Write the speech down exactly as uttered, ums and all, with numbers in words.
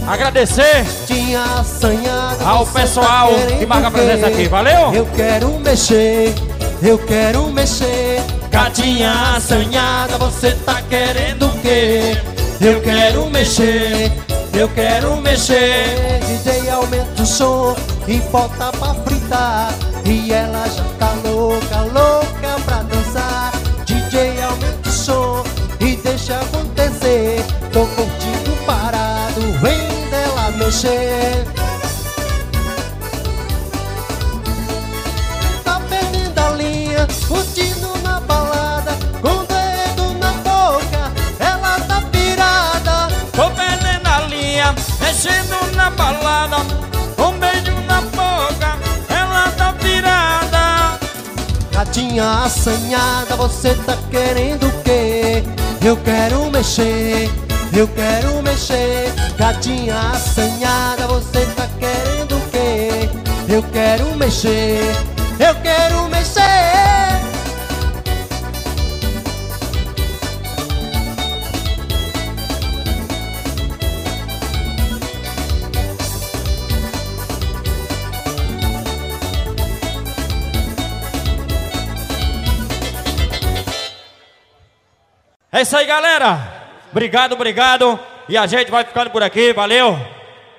Agradecer Tinha assanhado ao pessoal tá que marca a presença aqui, valeu? Eu quero mexer, eu quero mexer. Gatinha assanhada, você tá querendo o quê? Eu quero mexer, eu quero mexer. D J aumenta o som e bota pra fritar. E ela já tá louca, louca pra dançar. D J aumenta o som e deixa acontecer. Tô curtindo parado, vem dela mexer. Tá perdendo a linha, curtindo na balada, com o dedo na boca, ela tá pirada. Tô perdendo a linha, mexendo na balada, um beijo na boca, ela tá pirada. Gatinha assanhada, você tá querendo o quê? Eu quero mexer, eu quero mexer. Gatinha assanhada, você tá querendo o quê? Eu quero mexer, eu quero mexer. É isso aí, galera. Obrigado, obrigado. E a gente vai ficando por aqui, valeu.